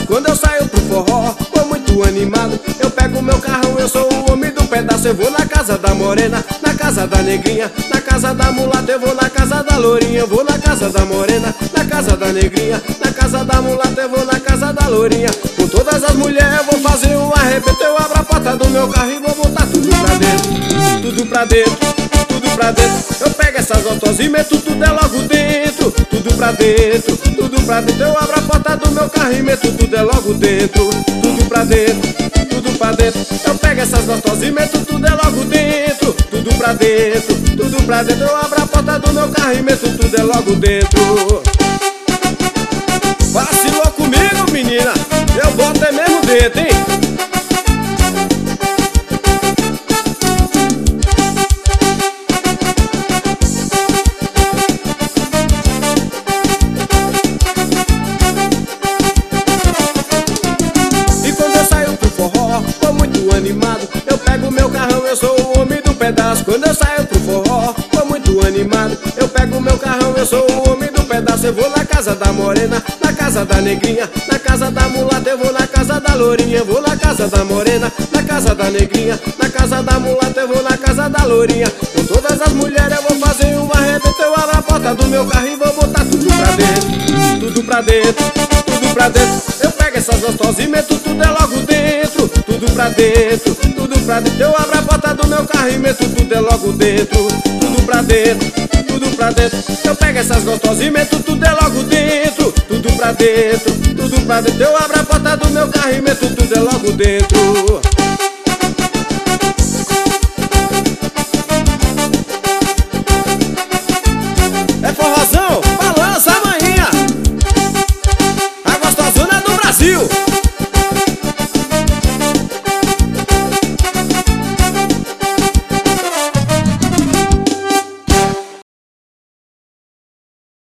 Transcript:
pedaço. Quando eu saio pro forró, tô muito animado. Eu pego meu carrão, eu sou o homem do pedaço. Eu vou na casa da morena, na casa da negrinha, na casa da mulata, eu vou na casa da lourinha. Eu vou na casa da morena, na casa da negrinha, na casa da mulata, eu vou na casa da lourinha. Com todas as mulheres eu vou fazer um arrebento. Eu abro a porta do meu carro e vou botar tudo pra dentro. Tudo pra dentro, tudo pra dentro. Eu pego essas gostosas e meto tudo é logo dentro. Tudo pra dentro, tudo pra dentro. Eu abro a porta do meu carro e meto tudo é logo dentro. Tudo pra dentro, tudo pra dentro. Eu pego essas gostosas e meto tudo é logo dentro. Tudo pra dentro, tudo pra dentro. Eu abro a porta do meu carro e meto tudo é logo dentro. Vacilou comigo, menina, eu boto é mesmo dentro, hein? Animado, eu pego meu carrão, eu sou o homem do pedaço. Quando eu saio pro forró, tô muito animado. Eu pego meu carrão, eu sou o homem do pedaço. Eu vou na casa da morena, na casa da negrinha, na casa da mulata, eu vou na casa da lourinha. Eu vou na casa da morena, na casa da negrinha, na casa da mulata, eu vou na casa da lourinha. Com todas as mulheres eu vou fazer um arrebento. Eu abro a porta do meu carro e vou botar tudo pra dentro. Tudo pra dentro, tudo pra dentro. Eu pego essas gostosas e meto tudo é logo dentro. Tudo pra dentro, tudo pra dentro. Eu abro a porta do meu carro e meto tudo é logo dentro. Tudo pra dentro, tudo pra dentro. Eu pego essas gostosas e meto tudo é logo dentro. Tudo pra dentro, tudo pra dentro. Eu abro a porta do meu carro e meto tudo é logo dentro.